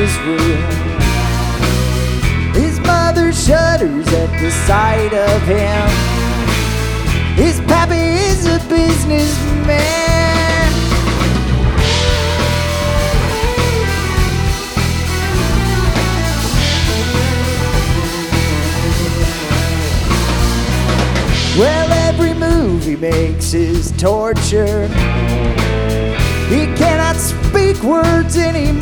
is real. His mother shudders at the sight of him. His pappy is a businessman. Well, every move he makes is torture. He cannot speak words anymore.